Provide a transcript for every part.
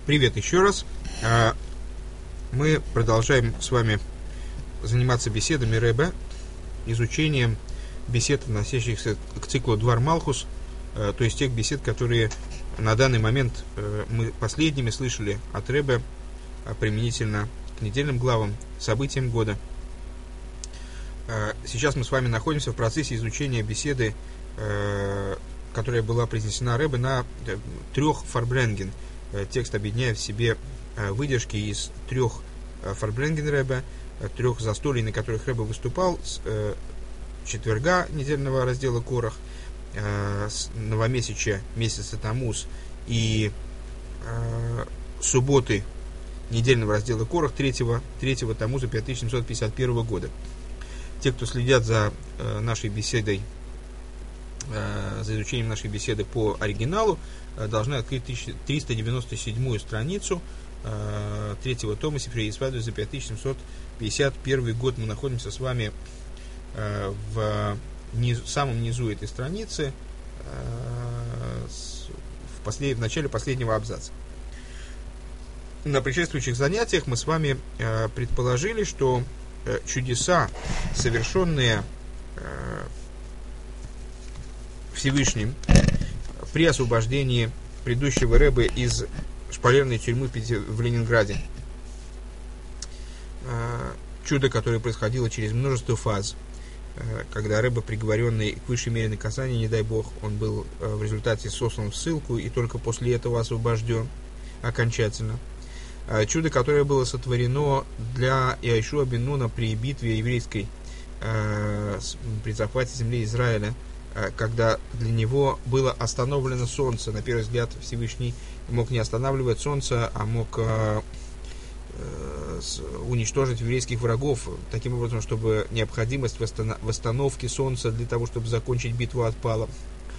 Привет еще раз. Мы продолжаем с вами заниматься беседами Ребе, изучением бесед, относящихся к циклу Двар Малхус, то есть тех бесед, которые на данный момент мы последними слышали от Ребе применительно к недельным главам, событиям года. Сейчас мы с вами находимся в процессе изучения беседы, которая была произнесена Ребе на 3 фарбренген. Текст объединяет в себе выдержки из 3 фарбренген Ребе, 3 застолий, на которых Ребе выступал, с четверга недельного раздела Корах, с новомесяча месяца Тамуз и субботы недельного раздела Корах 3 Тамуза 5751 года. Те, кто следят за нашей беседой, за изучением нашей беседы по оригиналу, должны открыть 397 страницу 3 тома Сифрей Исваду за 5751 год. Мы находимся с вами в самом низу этой страницы, в начале последнего абзаца. На предшествующих занятиях мы с вами предположили, что чудеса, совершенные Всевышним при освобождении предыдущего Ребе из шпалерной тюрьмы в Ленинграде, чудо, которое происходило через множество фаз, когда Ребе, приговоренный к высшей мере наказания, не дай бог, он был в результате сослан в ссылку и только после этого освобожден окончательно. Чудо, которое было сотворено для Иошуа бен Нуна при битве еврейской, при захвате земли Израиля, когда для него было остановлено солнце. На первый взгляд Всевышний мог не останавливать солнце, а мог уничтожить еврейских врагов таким образом, чтобы необходимость восстановки солнца для того, чтобы закончить битву, отпала.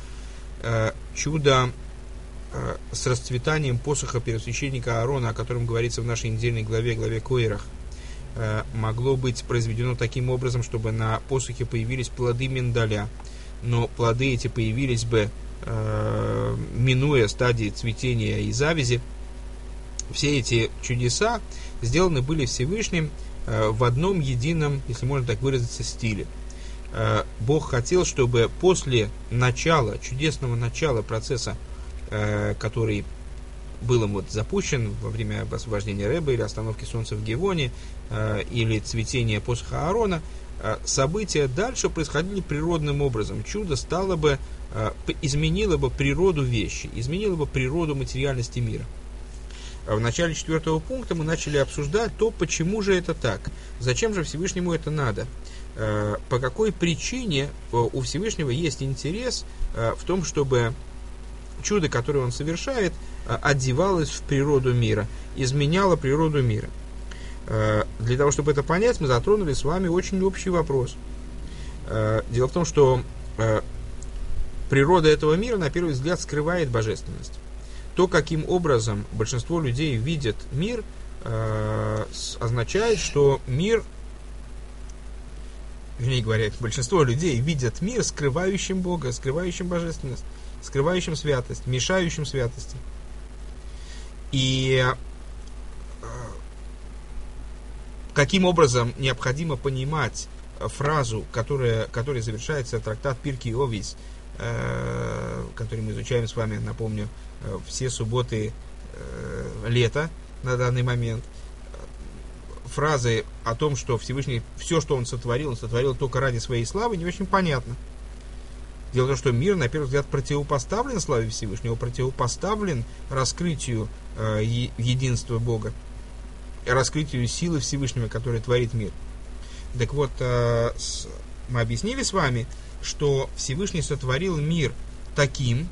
Чудо с расцветанием посоха первосвященника Аарона, о котором говорится в нашей недельной главе Коэрах, могло быть произведено таким образом, чтобы на посохе появились плоды миндаля, но плоды эти появились бы, минуя стадии цветения и завязи. Все эти чудеса сделаны были Всевышним в одном едином, если можно так выразиться, стиле. Бог хотел, чтобы после чудесного начала процесса, который был им запущен во время освобождения Ребе или остановки солнца в Гевоне, или цветения посоха Аарона, события дальше происходили природным образом. Чудо изменило бы природу вещи, изменило бы природу материальности мира. В начале 4 пункта мы начали обсуждать то, почему же это так, зачем же Всевышнему это надо, по какой причине у Всевышнего есть интерес в том, чтобы чудо, которое он совершает, одевалось в природу мира, изменяло природу мира. Для того, чтобы это понять, мы затронули с вами очень общий вопрос. Дело в том, что природа этого мира, на первый взгляд, скрывает божественность. То, каким образом большинство людей видят мир, означает, что большинство людей видят мир скрывающим Бога, скрывающим божественность, скрывающим святость, мешающим святости. И каким образом необходимо понимать фразу, которой завершается трактат Пиркей Овис, который мы изучаем с вами, напомню, все субботы лета на данный момент. Фразы о том, что Всевышний все, что он сотворил только ради своей славы, не очень понятно. Дело в том, что мир, на первый взгляд, противопоставлен славе Всевышнего, противопоставлен раскрытию единства Бога, раскрытию силы Всевышнего, который творит мир. Так вот, мы объяснили с вами, что Всевышний сотворил мир таким,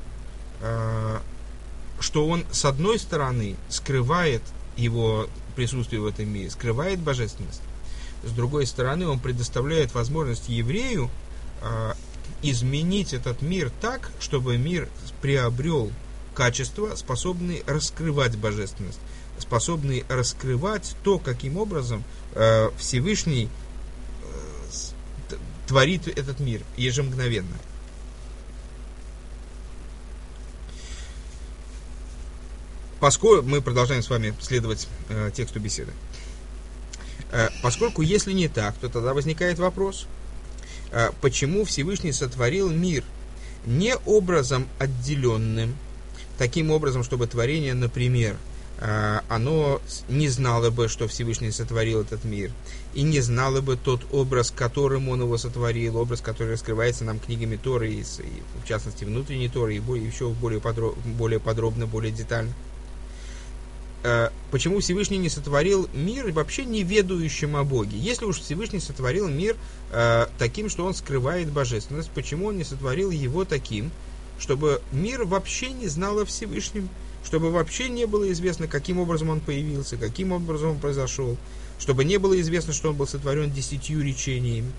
что он, с одной стороны, скрывает его присутствие в этом мире, скрывает божественность. С другой стороны, он предоставляет возможность еврею изменить этот мир так, чтобы мир приобрел качества, способные раскрывать божественность, способные раскрывать то, каким образом Всевышний творит этот мир ежемгновенно. Поскольку мы продолжаем с вами следовать тексту беседы. Поскольку если не так, то тогда возникает вопрос, почему Всевышний сотворил мир не образом отделенным, таким образом, чтобы творение, например, оно не знало бы, что Всевышний сотворил этот мир, и не знало бы тот образ, которым он его сотворил, образ, который раскрывается нам книгами Торы, и в частности внутренней Торы, и еще более подробно, более детально. Почему Всевышний не сотворил мир вообще не ведающим о Боге? Если уж Всевышний сотворил мир таким, что он скрывает божественность, почему он не сотворил его таким, чтобы мир вообще не знал о Всевышнем, чтобы вообще не было известно, каким образом он появился, каким образом он произошел, чтобы не было известно, что он был сотворен 10 речениями.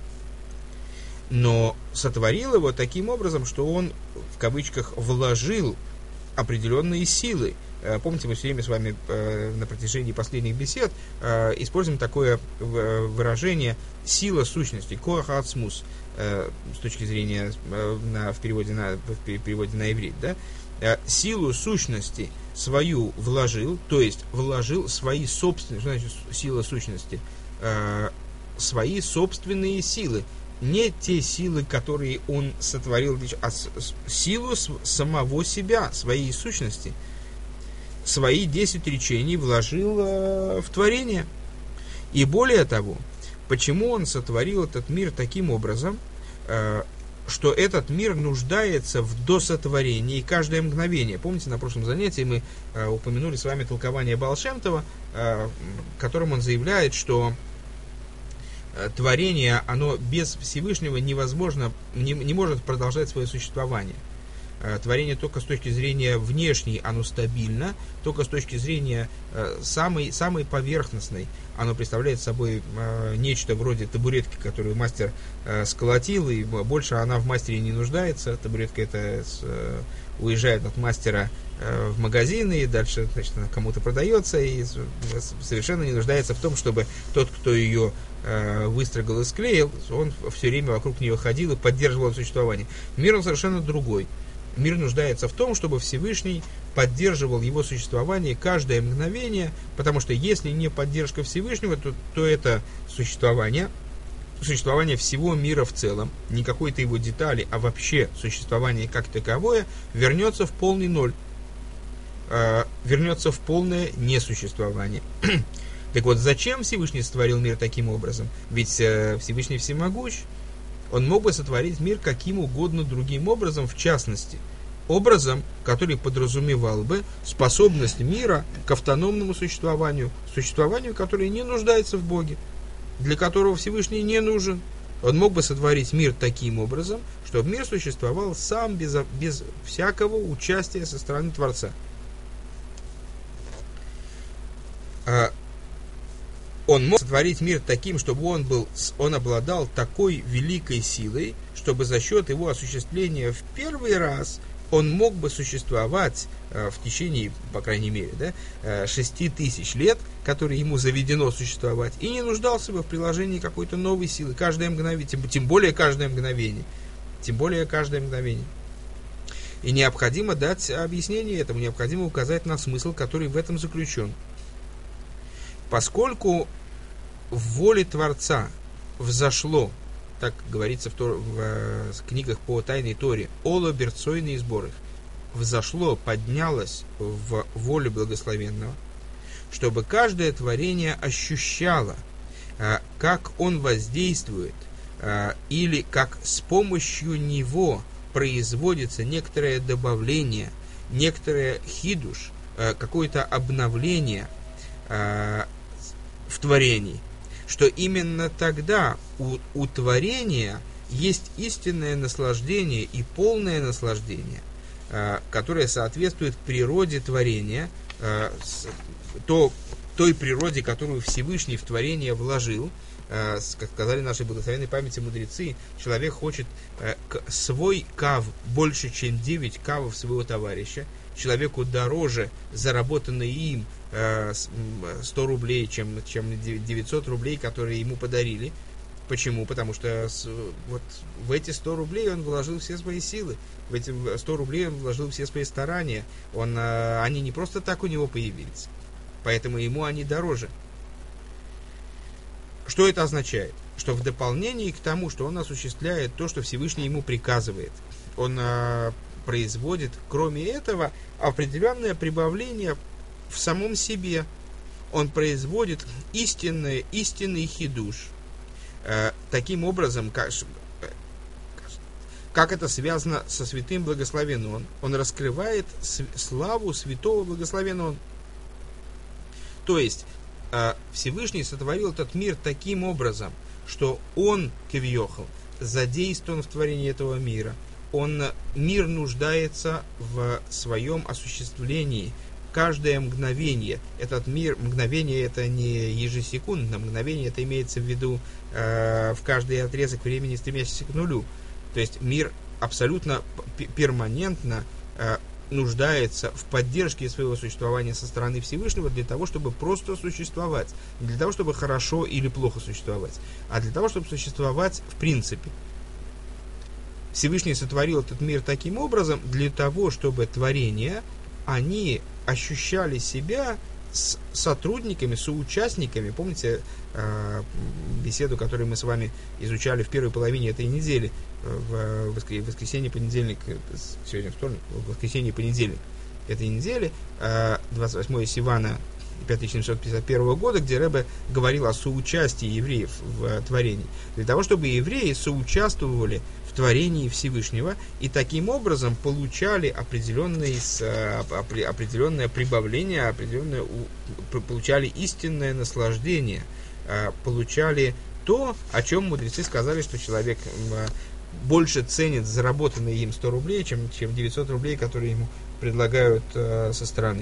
Но сотворил его таким образом, что он, в кавычках, вложил определенные силы. Помните, мы все время с вами на протяжении последних бесед используем такое выражение «сила сущности», «коах ацмус», с точки зрения в переводе на иврит, да? Силу сущности свою вложил, то есть вложил свои собственные, что значит сила сущности? Свои собственные силы. Не те силы, которые он сотворил, а силу самого себя, своей сущности. Свои 10 речений вложил в творение. И более того, почему он сотворил этот мир таким образом, что этот мир нуждается в досотворении каждое мгновение. Помните, на прошлом занятии мы упомянули с вами толкование Баал Шем Това, в котором он заявляет, что творение, оно без Всевышнего невозможно, не может продолжать свое существование. Творение только с точки зрения внешней, оно стабильно, только с точки зрения самой поверхностной, оно представляет собой нечто вроде табуретки, которую мастер сколотил, и больше она в мастере не нуждается. Табуретка эта уезжает от мастера в магазины, и дальше, значит, она кому-то продается, и совершенно не нуждается в том, чтобы тот, кто ее выстрогал и склеил, он все время вокруг нее ходил и поддерживал существование. Мир он совершенно другой. Мир нуждается в том, чтобы Всевышний поддерживал его существование каждое мгновение, потому что если не поддержка Всевышнего, то это существование всего мира в целом, не какой-то его детали, а вообще существование как таковое, вернется в полный ноль, вернется в полное несуществование. Так вот, зачем Всевышний сотворил мир таким образом? Ведь Всевышний всемогущ. Он мог бы сотворить мир каким угодно другим образом, в частности, образом, который подразумевал бы способность мира к автономному существованию, которое не нуждается в Боге, для которого Всевышний не нужен. Он мог бы сотворить мир таким образом, чтобы мир существовал сам, без всякого участия со стороны Творца. Он мог сотворить мир таким, чтобы он обладал такой великой силой, чтобы за счет его осуществления в первый раз он мог бы существовать в течение, по крайней мере, 6000 лет, которые ему заведено существовать, и не нуждался бы в приложении какой-то новой силы каждое мгновение, тем более каждое мгновение. И необходимо дать объяснение этому, необходимо указать на смысл, который в этом заключен. Поскольку в воле Творца взошло, так говорится в книгах по Тайной Торе, «Оло берцойные сборы», взошло, поднялось в волю Благословенного, чтобы каждое творение ощущало, как он воздействует, или как с помощью него производится некоторое добавление, некоторое хидуш, какое-то обновление в творении, что именно тогда у творения есть истинное наслаждение и полное наслаждение, которое соответствует природе творения, той природе, которую Всевышний в творение вложил. Как сказали наши благословенной памяти мудрецы, человек хочет свой кав больше, чем 9 кавов своего товарища. Человеку дороже заработанные им 100 рублей, чем 900 рублей, которые ему подарили. Почему? Потому что вот в эти 100 рублей он вложил все свои силы, в эти 100 рублей он вложил все свои старания. Они не просто так у него появились, поэтому ему они дороже. Что это означает? Что в дополнение к тому, что он осуществляет то, что Всевышний ему приказывает, он производит, кроме этого, определенное прибавление в самом себе. Он производит истинный хидуш. Таким образом, как это связано со святым благословен он. Он раскрывает славу святого благословен он. То есть, Всевышний сотворил этот мир таким образом, что он, кевьохал, задействован в творении этого мира. Мир нуждается в своем осуществлении. Каждое мгновение, этот мир, мгновение это не ежесекундно, мгновение это имеется в виду в каждый отрезок времени, стремящийся к нулю. То есть мир абсолютно перманентно нуждается в поддержке своего существования со стороны Всевышнего для того, чтобы просто существовать. Не для того, чтобы хорошо или плохо существовать, а для того, чтобы существовать в принципе. Всевышний сотворил этот мир таким образом для того, чтобы творения, они ощущали себя с сотрудниками, соучастниками. Помните беседу, которую мы с вами изучали в первой половине этой недели, в воскресенье, понедельник, сегодня вторник, в воскресенье, понедельник этой недели, 28 Сивана 5751 года, где Ребе говорил о соучастии евреев в творении, для того, чтобы евреи соучаствовали в творении Всевышнего и таким образом получали определенное прибавление, получали истинное наслаждение, получали то, о чем мудрецы сказали, что человек больше ценит заработанные им 100 рублей, чем 900 рублей, которые ему предлагают со стороны.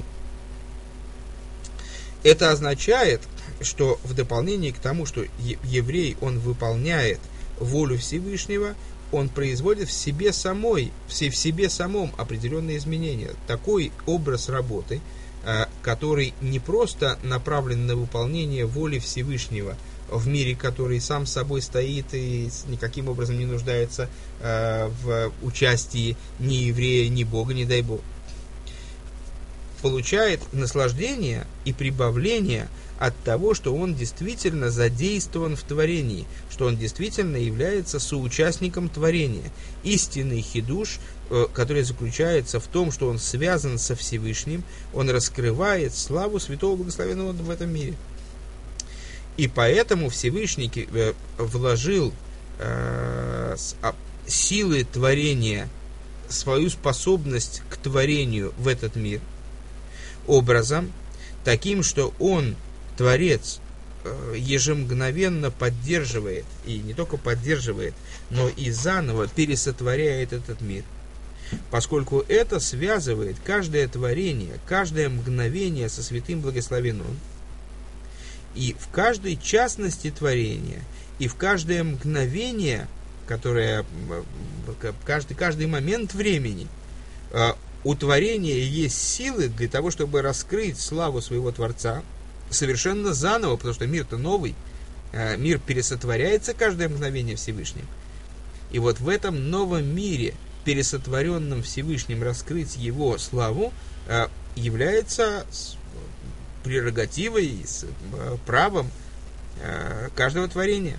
Это означает, что в дополнение к тому, что еврей, он выполняет волю Всевышнего, он производит в себе самом определенные изменения. Такой образ работы, который не просто направлен на выполнение воли Всевышнего в мире, который сам собой стоит и никаким образом не нуждается в участии ни еврея, ни Бога, не дай Бог, получает наслаждение и прибавление от того, что он действительно задействован в творении, что он действительно является соучастником творения. Истинный хидуш, который заключается в том, что он связан со Всевышним, он раскрывает славу святого благословенного в этом мире. И поэтому Всевышний вложил силы творения, свою способность к творению в этот мир образом, таким, что он, Творец, ежемгновенно поддерживает, и не только поддерживает, но и заново пересотворяет этот мир. Поскольку это связывает каждое творение, каждое мгновение со святым благословен он, и в каждой частности творения, и в каждое мгновение, которое, каждый момент времени, у творения есть силы для того, чтобы раскрыть славу своего Творца совершенно заново, потому что мир-то новый, мир пересотворяется каждое мгновение Всевышним. И вот в этом новом мире, пересотворенном Всевышним, раскрыть его славу является прерогативой, с правом каждого творения.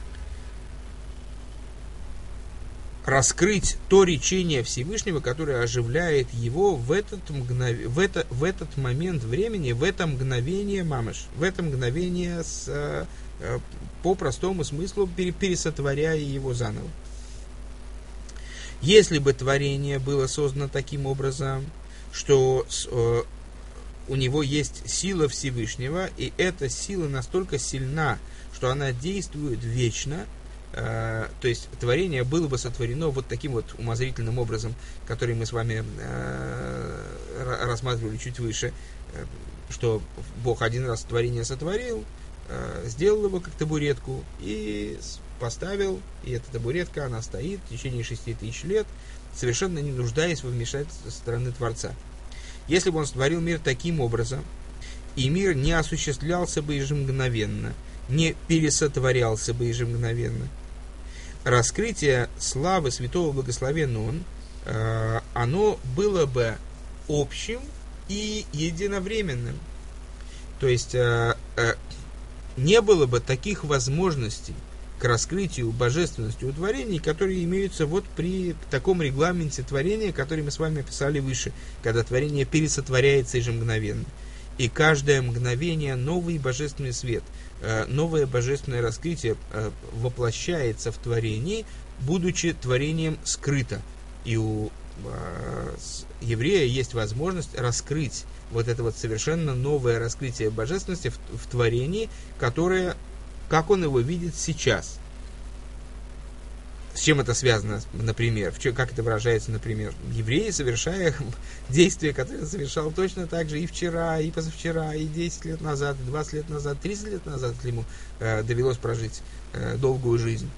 Раскрыть то речение Всевышнего, которое оживляет его в этот момент времени, в это мгновение мамаш, в это мгновение по простому смыслу пересотворяя его заново. Если бы творение было создано таким образом, что у него есть сила Всевышнего, и эта сила настолько сильна, что она действует вечно, то есть творение было бы сотворено вот таким вот умозрительным образом, который мы с вами рассматривали чуть выше, что Бог один раз творение сотворил, сделал его как табуретку и поставил, и эта табуретка, она стоит в течение 6000 лет, совершенно не нуждаясь во вмешательстве со стороны Творца. Если бы он сотворил мир таким образом, и мир не осуществлялся бы ежемгновенно, не пересотворялся бы ежемгновенно. Раскрытие славы святого благословен Он, оно было бы общим и единовременным. То есть не было бы таких возможностей к раскрытию божественности у творений, которые имеются вот при таком регламенте творения, который мы с вами описали выше, когда творение пересотворяется ежемгновенно. И каждое мгновение новый божественный свет, новое божественное раскрытие воплощается в творении, будучи творением скрыто. И у еврея есть возможность раскрыть вот это вот совершенно новое раскрытие божественности в творении, которое, как он его видит сейчас. С чем это связано, например? Как это выражается, например? Евреи, совершая действия, которые он совершал точно так же и вчера, и позавчера, и 10 лет назад, и 20 лет назад, 30 лет назад, если ему довелось прожить долгую жизнь.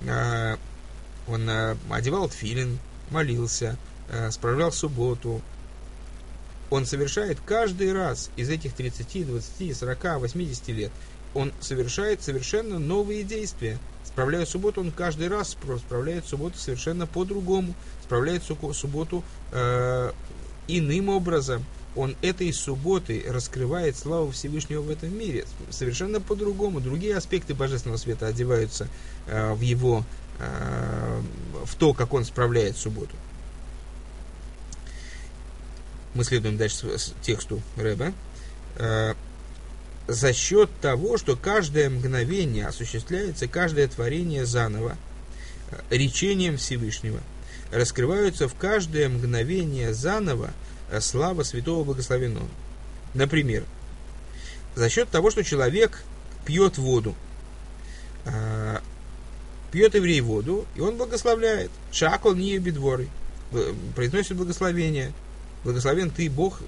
Он одевал тфилин, молился, справлял субботу. Он совершает каждый раз из этих 30, 20, 40, 80 лет, он совершает совершенно новые действия. Справляя субботу, он каждый раз справляет субботу совершенно по-другому, справляет субботу иным образом. Он этой субботой раскрывает славу Всевышнего в этом мире совершенно по-другому. Другие аспекты божественного света одеваются в то, как он справляет субботу. Мы следуем дальше тексту Ребе. За счет того, что каждое мгновение осуществляется, каждое творение заново, речением Всевышнего, раскрываются в каждое мгновение заново слава святого благословенного. Например, за счет того, что человек пьет воду, пьет еврей воду, и он благословляет. Шакол ния бедворы, произносит благословение. Благословен ты, Бог,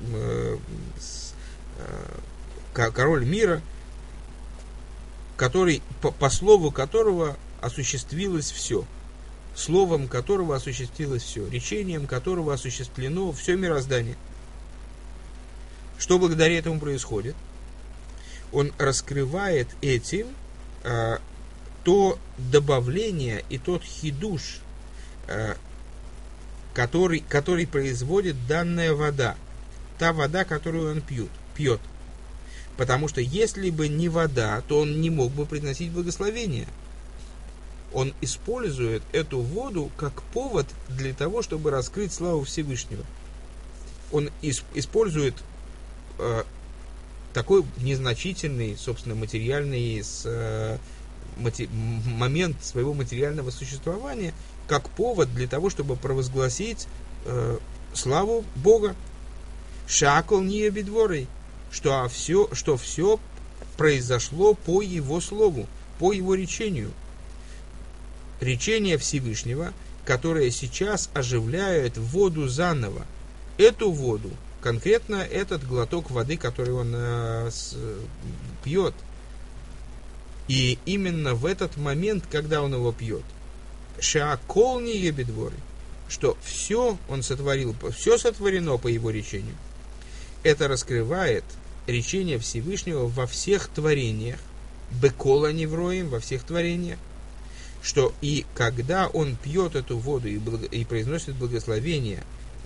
король мира, который, по слову которого осуществилось все, словом которого осуществилось все, речением которого осуществлено все мироздание. Что благодаря этому происходит? Он раскрывает этим то добавление и тот хидуш, который производит данная вода, та вода, которую он пьет. Потому что если бы не вода, то он не мог бы приносить благословение. Он использует эту воду как повод для того, чтобы раскрыть славу Всевышнего. Он использует такой незначительный, собственно, материальный момент своего материального существования как повод для того, чтобы провозгласить славу Бога. Шакол ния бедворей, что все произошло по Его слову, по Его речению. Речение Всевышнего, которое сейчас оживляет воду заново. Эту воду, конкретно этот глоток воды, который он пьет. И именно в этот момент, когда он его пьет, шакол ния бедворей, что все он сотворил, все сотворено по Его речению. Это раскрывает речение Всевышнего во всех творениях, бекола невроим, во всех творениях, что и когда он пьет эту воду и произносит благословение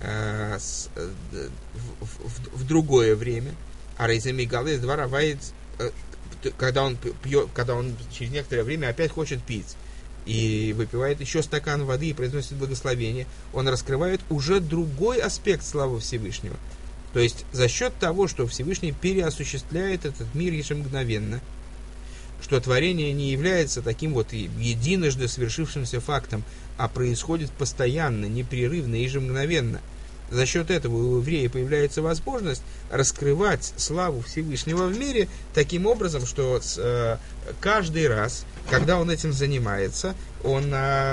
в другое время, а рейзамигалес дворовает, когда он через некоторое время опять хочет пить и выпивает еще стакан воды и произносит благословение, он раскрывает уже другой аспект славы Всевышнего. То есть за счет того, что Всевышний переосуществляет этот мир ежемгновенно, что творение не является таким вот единожды свершившимся фактом, а происходит постоянно, непрерывно, ежемгновенно. За счет этого у еврея появляется возможность раскрывать славу Всевышнего в мире таким образом, что каждый раз, когда он этим занимается, он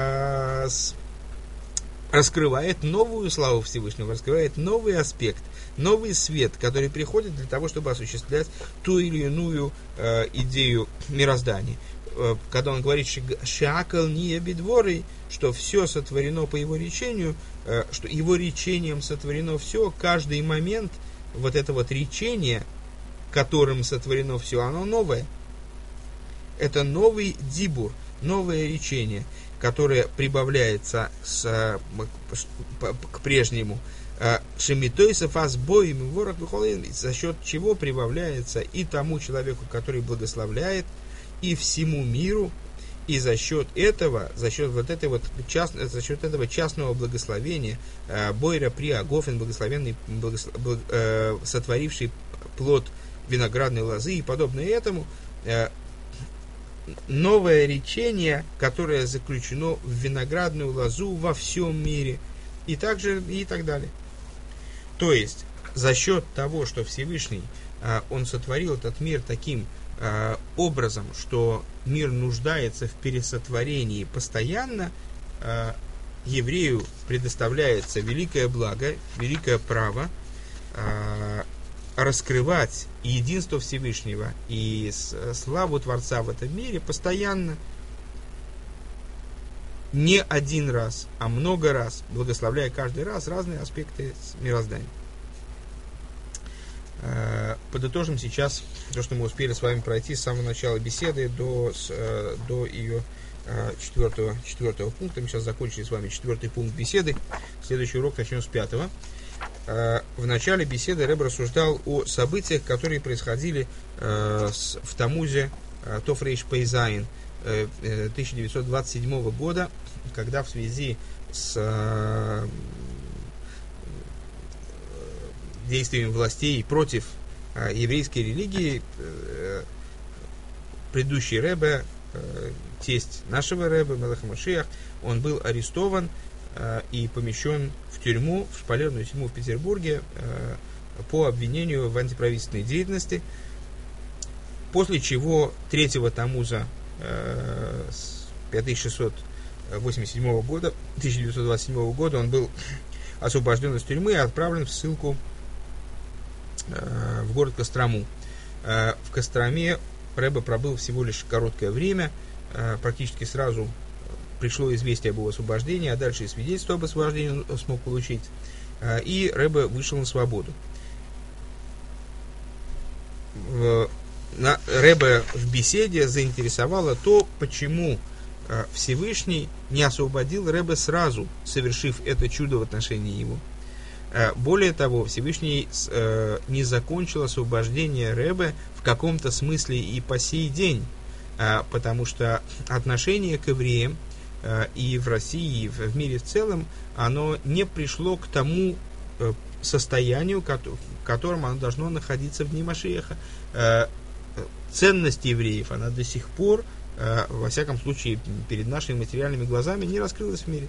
раскрывает новую славу Всевышнего, раскрывает новый аспект, новый свет, который приходит для того, чтобы осуществлять ту или иную идею мироздания. Когда он говорит «шакал ния бедворей», что все сотворено по его речению, что его речением сотворено все, каждый момент вот это вот речение, которым сотворено все, оно новое. это новый дибур, новое речение, которое прибавляется к прежнему. Шемитойсов азбоим ворог выхолен, за счет чего прибавляется и тому человеку, который благословляет, и всему миру, и за счет этого частного благословения, бойра при агофен, благословенный, сотворивший плод виноградной лозы и подобное этому, новое речение, которое заключено в виноградную лозу во всем мире, и так далее. То есть, за счет того, что Всевышний, он сотворил этот мир таким образом, что мир нуждается в пересотворении постоянно, еврею предоставляется великое благо, великое право раскрывать единство Всевышнего и славу Творца в этом мире постоянно, не один раз, а много раз, благословляя каждый раз разные аспекты мироздания. Подытожим сейчас то, что мы успели с вами пройти с самого начала беседы до ее четвертого пункта. Мы сейчас закончили с вами 4 пункт беседы. Следующий урок начнем с 5. В начале беседы Ребе рассуждал о событиях, которые происходили в Тамузе Тов Рейш Пейзайн 1927 года, когда в связи с действиями властей против еврейской религии предыдущий Ребе, тесть нашего Ребе, Мелех Машиах, он был арестован и помещен в тюрьму, в шпалерную тюрьму в Петербурге по обвинению в антиправительственной деятельности, после чего 3 Тамуза 5687 года, 1927 года он был освобожден из тюрьмы и отправлен в ссылку в город Кострому. В Костроме Ребе пробыл всего лишь короткое время, практически сразу пришло известие об его освобождении, а дальше и свидетельство об освобождении он смог получить, и Ребе вышел на свободу. Ребе в беседе заинтересовало то, почему Всевышний не освободил Ребе сразу, совершив это чудо в отношении его. Более того, Всевышний не закончил освобождение Ребе в каком-то смысле и по сей день, потому что отношение к евреям и в России, и в мире в целом, оно не пришло к тому состоянию, в котором оно должно находиться в дни Машиаха. Ценность евреев, она до сих пор, во всяком случае, перед нашими материальными глазами не раскрылась в мире.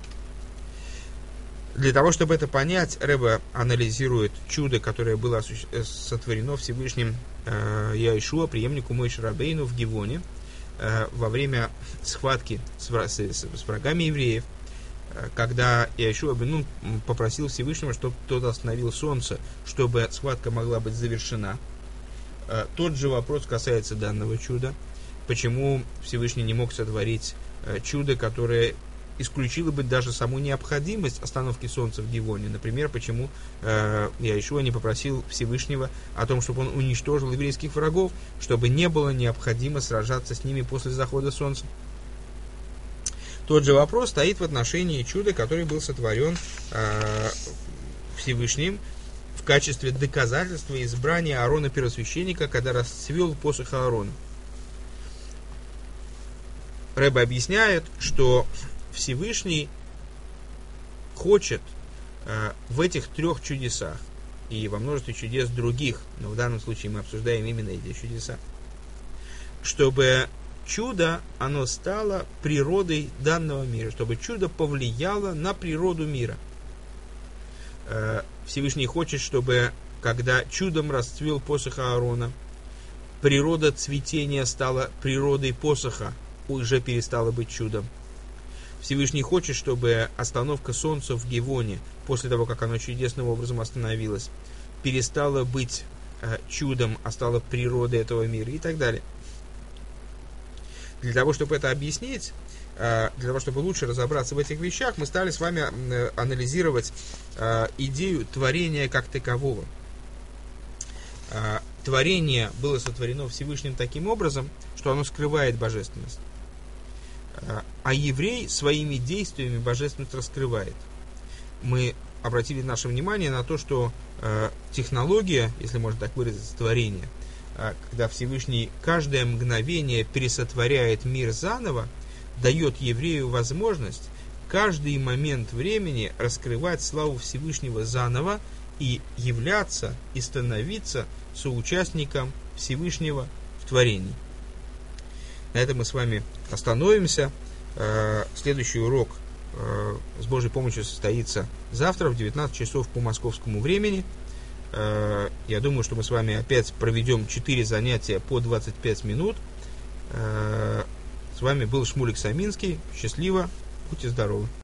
Для того, чтобы это понять, Ребе анализирует чудо, которое было сотворено Всевышним Яишуа, преемнику Моше Рабейну в Гивоне, во время схватки с врагами евреев, когда Яишуа бен Нун попросил Всевышнего, чтобы тот остановил солнце, чтобы схватка могла быть завершена. Тот же вопрос касается данного чуда. Почему Всевышний не мог сотворить чудо, которое исключило бы даже саму необходимость остановки солнца в Гивоне? Например, почему Яишуа не попросил Всевышнего о том, чтобы он уничтожил еврейских врагов, чтобы не было необходимо сражаться с ними после захода солнца? Тот же вопрос стоит в отношении чуда, который был сотворен Всевышним в качестве доказательства избрания Аарона первосвященника, когда расцвел посох Аарона. Ребе объясняет, что Всевышний хочет в этих 3 чудесах и во множестве чудес других, но в данном случае мы обсуждаем именно эти чудеса, чтобы чудо, оно стало природой данного мира, чтобы чудо повлияло на природу мира. Всевышний хочет, чтобы, когда чудом расцвел посох Аарона, природа цветения стала природой посоха, уже перестала быть чудом. Всевышний хочет, чтобы остановка солнца в Гивоне, после того, как оно чудесным образом остановилось, перестала быть чудом, а стала природой этого мира и так далее. Для того, чтобы это объяснить, для того, чтобы лучше разобраться в этих вещах, мы стали с вами анализировать идею творения как такового. творение было сотворено Всевышним таким образом, что оно скрывает божественность. А еврей своими действиями божественность раскрывает. Мы обратили наше внимание на то, что технология, если можно так выразиться, творения, когда Всевышний каждое мгновение пересотворяет мир заново, дает еврею возможность каждый момент времени раскрывать славу Всевышнего заново и являться и становиться соучастником Всевышнего в творении. На этом мы с вами остановимся. Следующий урок с Божьей помощью состоится завтра в 19 часов по московскому времени. Я думаю, что мы с вами опять проведем 4 занятия по 25 минут. С вами был Шмулик Саминский. Счастливо, будьте здоровы.